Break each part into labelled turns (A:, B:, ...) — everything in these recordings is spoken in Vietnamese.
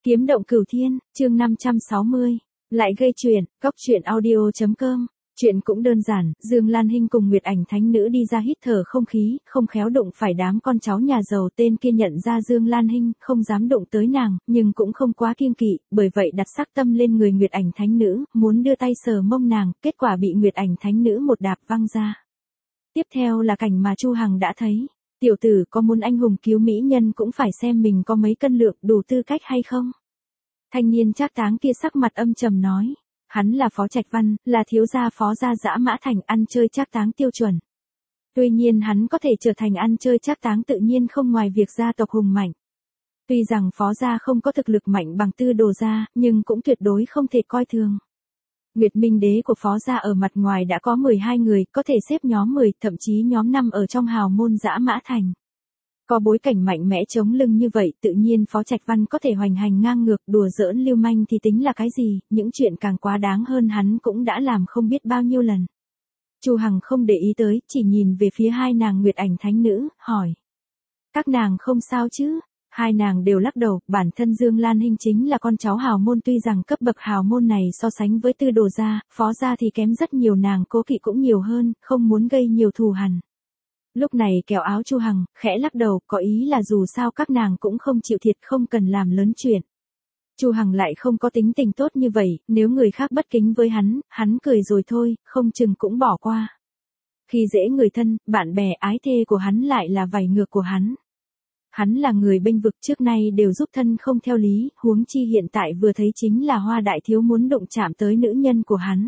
A: Kiếm động cửu thiên, chương 560. Lại gây chuyện, cóc truyện audio.com. Chuyện cũng đơn giản, Dương Lan Hinh cùng Nguyệt Ảnh Thánh Nữ đi ra hít thở không khí, không khéo đụng phải đám con cháu nhà giàu, tên kia nhận ra Dương Lan Hinh, không dám đụng tới nàng, nhưng cũng không quá kiêng kỵ, bởi vậy đặt sắc tâm lên người Nguyệt Ảnh Thánh Nữ, muốn đưa tay sờ mông nàng, kết quả bị Nguyệt Ảnh Thánh Nữ một đạp văng ra. Tiếp theo là cảnh mà Chu Hằng đã thấy. Tiểu tử có muốn anh hùng cứu mỹ nhân cũng phải xem mình có mấy cân lượng, đủ tư cách hay không. Thanh niên trác táng kia sắc mặt âm trầm nói. Hắn là Phó Trạch Văn, là thiếu gia Phó gia Dã Mã Thành, ăn chơi trác táng tiêu chuẩn. Tuy nhiên hắn có thể trở thành ăn chơi trác táng tự nhiên không ngoài việc gia tộc hùng mạnh. Tuy rằng Phó gia không có thực lực mạnh bằng Tư Đồ gia, nhưng cũng tuyệt đối không thể coi thường. Nguyệt Minh Đế của Phó gia ở mặt ngoài đã có 12 người, có thể xếp nhóm 10, thậm chí nhóm 5 ở trong hào môn Dã Mã Thành. Có bối cảnh mạnh mẽ chống lưng như vậy, tự nhiên Phó Trạch Văn có thể hoành hành ngang ngược, đùa giỡn lưu manh thì tính là cái gì, những chuyện càng quá đáng hơn hắn cũng đã làm không biết bao nhiêu lần. Chu Hằng không để ý tới, chỉ nhìn về phía hai nàng Nguyệt Ảnh Thánh Nữ, hỏi. Các nàng không sao chứ? Hai nàng đều lắc đầu, bản thân Dương Lan Hinh chính là con cháu hào môn, tuy rằng cấp bậc hào môn này so sánh với Tư Đồ gia, Phó gia thì kém rất nhiều, nàng cố kỵ cũng nhiều hơn, không muốn gây nhiều thù hằn. Lúc này kéo áo Chu Hằng, khẽ lắc đầu, có ý là dù sao các nàng cũng không chịu thiệt, không cần làm lớn chuyện. Chu Hằng lại không có tính tình tốt như vậy, nếu người khác bất kính với hắn cười rồi thôi, không chừng cũng bỏ qua. Khi dễ người thân, bạn bè ái thê của hắn lại là vảy ngược của hắn. Hắn là người bênh vực, trước nay đều giúp thân không theo lý, huống chi hiện tại vừa thấy chính là Hoa đại thiếu muốn đụng chạm tới nữ nhân của hắn.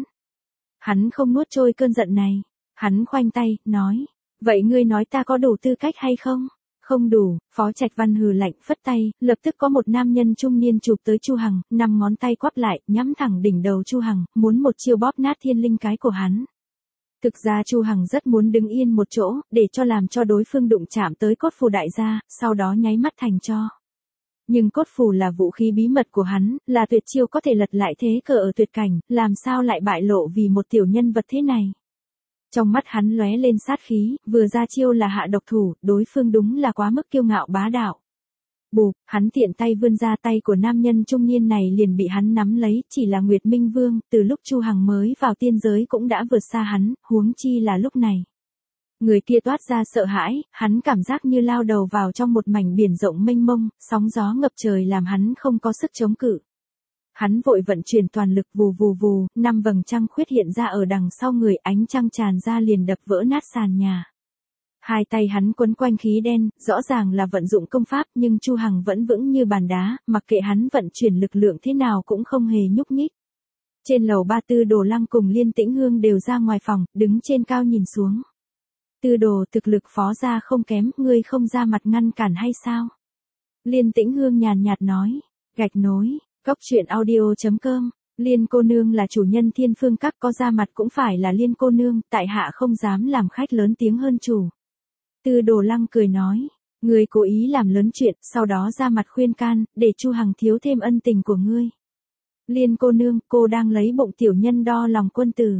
A: Hắn không nuốt trôi cơn giận này, hắn khoanh tay, nói. Vậy ngươi nói ta có đủ tư cách hay không? Không đủ, Phó Trạch Văn hừ lạnh phất tay, lập tức có một nam nhân trung niên chụp tới Chu Hằng, 5 ngón tay quắp lại, nhắm thẳng đỉnh đầu Chu Hằng, muốn một chiêu bóp nát thiên linh cái của hắn. Thực ra Chu Hằng rất muốn đứng yên một chỗ, để cho làm cho đối phương đụng chạm tới cốt phù đại gia, sau đó nháy mắt thành cho. Nhưng cốt phù là vũ khí bí mật của hắn, là tuyệt chiêu có thể lật lại thế cờ ở tuyệt cảnh, làm sao lại bại lộ vì một tiểu nhân vật thế này. Trong mắt hắn lóe lên sát khí, vừa ra chiêu là hạ độc thủ, đối phương đúng là quá mức kiêu ngạo bá đạo. Bụp, hắn tiện tay vươn ra, tay của nam nhân trung niên này liền bị hắn nắm lấy, chỉ là Nguyệt Minh Vương, từ lúc Chu Hằng mới vào tiên giới cũng đã vượt xa hắn, huống chi là lúc này. Người kia toát ra sợ hãi, hắn cảm giác như lao đầu vào trong một mảnh biển rộng mênh mông, sóng gió ngập trời làm hắn không có sức chống cự. Hắn vội vận chuyển toàn lực, vù vù vù, 5 vầng trăng khuyết hiện ra ở đằng sau người, ánh trăng tràn ra liền đập vỡ nát sàn nhà. Hai tay hắn quấn quanh khí đen, rõ ràng là vận dụng công pháp, nhưng Chu Hằng vẫn vững như bàn đá, mặc kệ hắn vận chuyển lực lượng thế nào cũng không hề nhúc nhích. Trên lầu ba, Tư Đồ Lăng cùng Liên Tĩnh Hương đều ra ngoài phòng, đứng trên cao nhìn xuống. Tư Đồ, thực lực Phó gia không kém, ngươi không ra mặt ngăn cản hay sao? Liên Tĩnh Hương nhàn nhạt nói. Gạch nối. Cóc truyện audio.com. Liên cô nương là chủ nhân Thiên Phương Các, có ra mặt cũng phải là Liên cô nương, tại hạ không dám làm khách lớn tiếng hơn chủ. Tư Đồ Lăng cười nói, ngươi cố ý làm lớn chuyện, sau đó ra mặt khuyên can, để Chu Hằng thiếu thêm ân tình của ngươi. Liên cô nương, cô đang lấy bụng tiểu nhân đo lòng quân tử.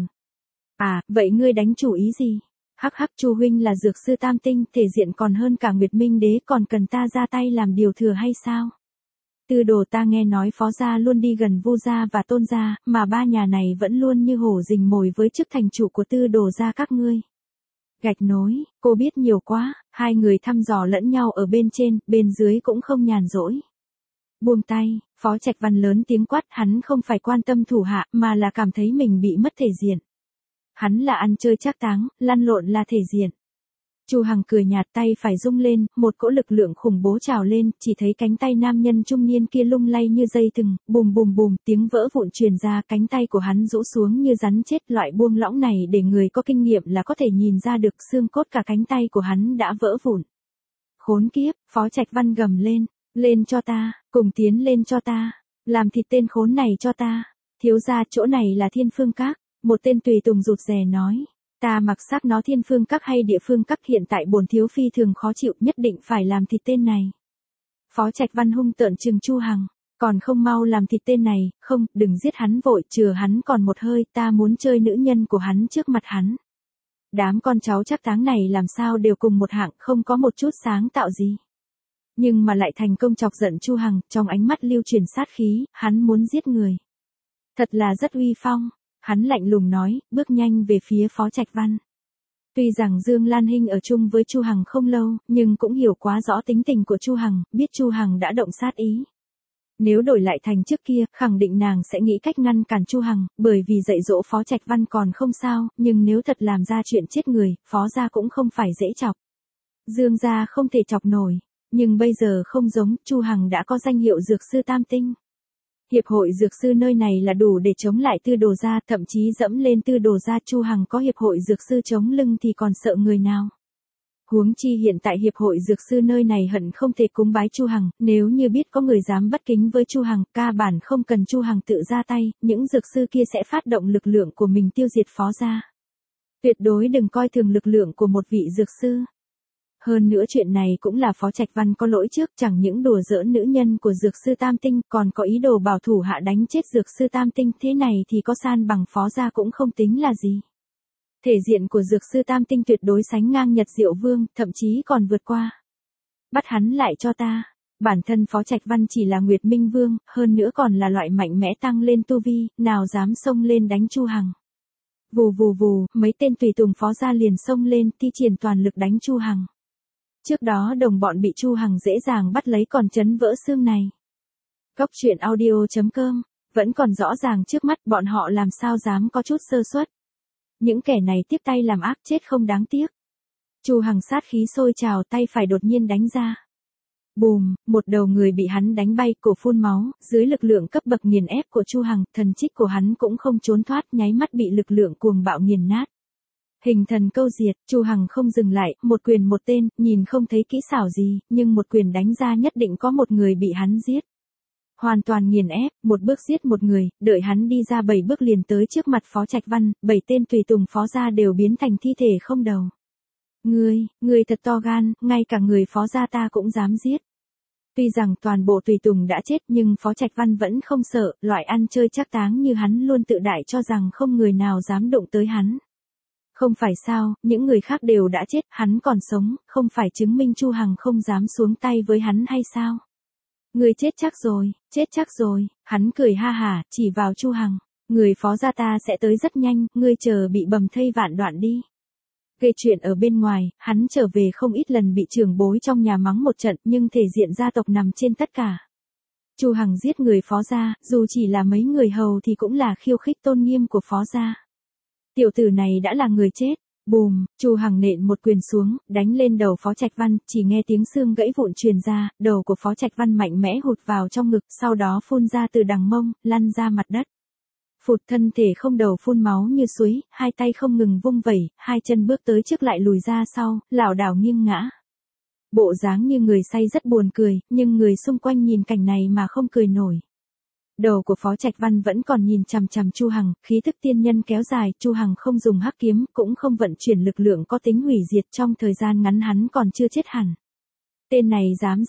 A: À, vậy ngươi đánh chủ ý gì? Hắc hắc, Chu huynh là dược sư tam tinh, thể diện còn hơn cả Nguyệt Minh Đế, còn cần ta ra tay làm điều thừa hay sao? Tư Đồ, ta nghe nói Phó gia luôn đi gần Vu gia và Tôn gia, mà ba nhà này vẫn luôn như hổ rình mồi với chức thành chủ của Tư Đồ gia các ngươi. Gạch nối, cô biết nhiều quá, hai người thăm dò lẫn nhau ở bên trên, bên dưới cũng không nhàn rỗi. Buông tay, Phó Trạch Văn lớn tiếng quát, hắn không phải quan tâm thủ hạ, mà là cảm thấy mình bị mất thể diện. Hắn là ăn chơi trác táng, lăn lộn là thể diện. Chu Hằng cười nhạt, tay phải rung lên, một cỗ lực lượng khủng bố trào lên, chỉ thấy cánh tay nam nhân trung niên kia lung lay như dây thừng, bùm bùm bùm, tiếng vỡ vụn truyền ra, cánh tay của hắn rũ xuống như rắn chết, loại buông lỏng này để người có kinh nghiệm là có thể nhìn ra được, xương cốt cả cánh tay của hắn đã vỡ vụn. Khốn kiếp, Phó Trạch Văn gầm lên, lên cho ta, cùng tiến lên cho ta, làm thịt tên khốn này cho ta, thiếu gia chỗ này là Thiên Phương Các, một tên tùy tùng rụt rè nói. Ta mặc xác nó Thiên Phương Các hay Địa Phương Các, hiện tại bổn thiếu phi thường khó chịu, nhất định phải làm thịt tên này. Phó Trạch Văn hung tợn trừng Chu Hằng, còn không mau làm thịt tên này, không, đừng giết hắn vội, chừa hắn còn một hơi, ta muốn chơi nữ nhân của hắn trước mặt hắn. Đám con cháu trác táng này làm sao đều cùng một hạng, không có một chút sáng tạo gì. Nhưng mà lại thành công chọc giận Chu Hằng, trong ánh mắt lưu truyền sát khí, hắn muốn giết người. Thật là rất uy phong, hắn lạnh lùng nói, bước nhanh về phía Phó Trạch Văn. Tuy rằng Dương Lan Hinh ở chung với Chu Hằng không lâu, nhưng cũng hiểu quá rõ tính tình của Chu Hằng, biết Chu Hằng đã động sát ý. Nếu đổi lại thành trước kia, khẳng định nàng sẽ nghĩ cách ngăn cản Chu Hằng, bởi vì dạy dỗ Phó Trạch Văn còn không sao, nhưng nếu thật làm ra chuyện chết người, Phó gia cũng không phải dễ chọc. Dương gia không thể chọc nổi, nhưng bây giờ không giống, Chu Hằng đã có danh hiệu dược sư tam tinh. Hiệp hội dược sư nơi này là đủ để chống lại Tư Đồ gia, thậm chí dẫm lên Tư Đồ gia. Chu Hằng có hiệp hội dược sư chống lưng thì còn sợ người nào. Huống chi hiện tại hiệp hội dược sư nơi này hận không thể cúng bái Chu Hằng, nếu như biết có người dám bất kính với Chu Hằng, ca bản không cần Chu Hằng tự ra tay, những dược sư kia sẽ phát động lực lượng của mình tiêu diệt Phó gia. Tuyệt đối đừng coi thường lực lượng của một vị dược sư. Hơn nữa chuyện này cũng là Phó Trạch Văn có lỗi trước, chẳng những đùa giỡn nữ nhân của dược sư tam tinh, còn có ý đồ bảo thủ hạ đánh chết dược sư tam tinh, thế này thì có san bằng Phó gia cũng không tính là gì. Thể diện của dược sư tam tinh tuyệt đối sánh ngang Nhật Diệu Vương, thậm chí còn vượt qua. Bắt hắn lại cho ta. Bản thân Phó Trạch Văn chỉ là Nguyệt Minh Vương, hơn nữa còn là loại mạnh mẽ tăng lên tu vi, nào dám xông lên đánh Chu Hằng. Vù vù vù, mấy tên tùy tùng Phó gia liền xông lên, thi triển toàn lực đánh Chu Hằng. Trước đó đồng bọn bị Chu Hằng dễ dàng bắt lấy còn chấn vỡ xương này. Góc truyện audio.com, vẫn còn rõ ràng trước mắt, bọn họ làm sao dám có chút sơ suất. Những kẻ này tiếp tay làm ác chết không đáng tiếc. Chu Hằng sát khí sôi trào, tay phải đột nhiên đánh ra. Bùm, một đầu người bị hắn đánh bay, cổ phun máu, dưới lực lượng cấp bậc nghiền ép của Chu Hằng, thần trích của hắn cũng không trốn thoát, nháy mắt bị lực lượng cuồng bạo nghiền nát. Hình thần câu diệt, Chu Hằng không dừng lại, một quyền một tên, nhìn không thấy kỹ xảo gì, nhưng một quyền đánh ra nhất định có một người bị hắn giết. Hoàn toàn nghiền ép, một bước giết một người, đợi hắn đi ra 7 bước liền tới trước mặt Phó Trạch Văn, 7 tên tùy tùng Phó gia đều biến thành thi thể không đầu. Ngươi thật to gan, ngay cả người Phó gia ta cũng dám giết. Tuy rằng toàn bộ tùy tùng đã chết nhưng Phó Trạch Văn vẫn không sợ, loại ăn chơi trác táng như hắn luôn tự đại cho rằng không người nào dám đụng tới hắn. Không phải sao, những người khác đều đã chết, hắn còn sống, không phải chứng minh Chu Hằng không dám xuống tay với hắn hay sao? Người chết chắc rồi, hắn cười ha hả, chỉ vào Chu Hằng, người Phó gia ta sẽ tới rất nhanh, ngươi chờ bị bầm thây vạn đoạn đi. Gây chuyện ở bên ngoài, hắn trở về không ít lần bị trưởng bối trong nhà mắng một trận, nhưng thể diện gia tộc nằm trên tất cả. Chu Hằng giết người Phó gia, dù chỉ là mấy người hầu thì cũng là khiêu khích tôn nghiêm của Phó gia. Tiểu tử này đã là người chết. Bùm, Chu Hằng nện một quyền xuống, đánh lên đầu Phó Trạch Văn, chỉ nghe tiếng xương gãy vụn truyền ra, đầu của Phó Trạch Văn mạnh mẽ hụt vào trong ngực, sau đó phun ra từ đằng mông, lăn ra mặt đất. Phụt, thân thể không đầu phun máu như suối, hai tay không ngừng vung vẩy, hai chân bước tới trước lại lùi ra sau, lảo đảo nghiêng ngã. Bộ dáng như người say rất buồn cười, nhưng người xung quanh nhìn cảnh này mà không cười nổi. Đầu của Phó Trạch Văn vẫn còn nhìn chằm chằm Chu Hằng, khí thức tiên nhân kéo dài, Chu Hằng không dùng hắc kiếm, cũng không vận chuyển lực lượng có tính hủy diệt, trong thời gian ngắn hắn còn chưa chết hẳn. Tên này dám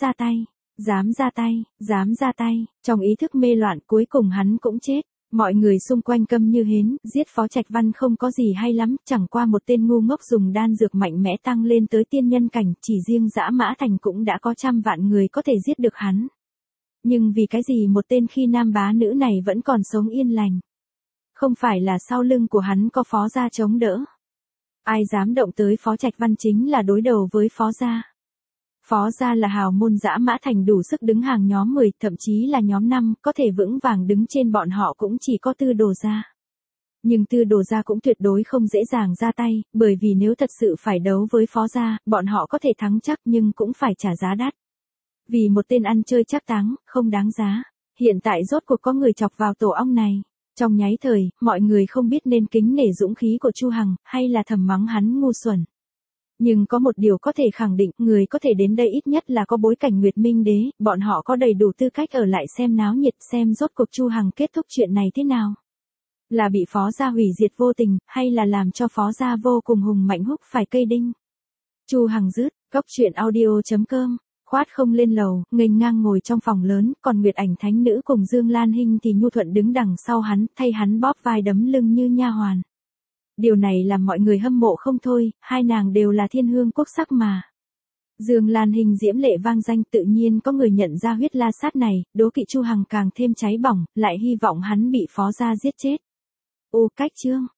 A: ra tay, trong ý thức mê loạn cuối cùng hắn cũng chết. Mọi người xung quanh câm như hến, giết Phó Trạch Văn không có gì hay lắm, chẳng qua một tên ngu ngốc dùng đan dược mạnh mẽ tăng lên tới tiên nhân cảnh, chỉ riêng Dã Mã Thành cũng đã có trăm vạn người có thể giết được hắn. Nhưng vì cái gì một tên khi nam bá nữ này vẫn còn sống yên lành? Không phải là sau lưng của hắn có Phó gia chống đỡ. Ai dám động tới Phó Trạch Văn chính là đối đầu với Phó gia. Phó gia là hào môn Dã Mã Thành đủ sức đứng hàng nhóm 10, thậm chí là nhóm 5, có thể vững vàng đứng trên bọn họ cũng chỉ có Tư Đồ gia. Nhưng Tư Đồ gia cũng tuyệt đối không dễ dàng ra tay, bởi vì nếu thật sự phải đấu với Phó gia, bọn họ có thể thắng chắc nhưng cũng phải trả giá đắt. Vì một tên ăn chơi trác táng, không đáng giá. Hiện tại rốt cuộc có người chọc vào tổ ong này. Trong nháy thời, mọi người không biết nên kính nể dũng khí của Chu Hằng, hay là thầm mắng hắn ngu xuẩn. Nhưng có một điều có thể khẳng định, người có thể đến đây ít nhất là có bối cảnh Nguyệt Minh Đế, bọn họ có đầy đủ tư cách ở lại xem náo nhiệt, xem rốt cuộc Chu Hằng kết thúc chuyện này thế nào. Là bị Phó gia hủy diệt vô tình, hay là làm cho Phó gia vô cùng hùng mạnh húc phải cây đinh. Chu Hằng dứt, góc truyện audio.com. Khoát không lên lầu, nghênh ngang ngồi trong phòng lớn, còn Nguyệt Ảnh Thánh Nữ cùng Dương Lan Hinh thì nhu thuận đứng đằng sau hắn, thay hắn bóp vai đấm lưng như nha hoàn. Điều này làm mọi người hâm mộ không thôi, hai nàng đều là thiên hương quốc sắc mà. Dương Lan Hinh diễm lệ vang danh, tự nhiên có người nhận ra huyết la sát này, đố kỵ Chu Hằng càng thêm cháy bỏng, lại hy vọng hắn bị phó gia giết chết. Ô cách chương.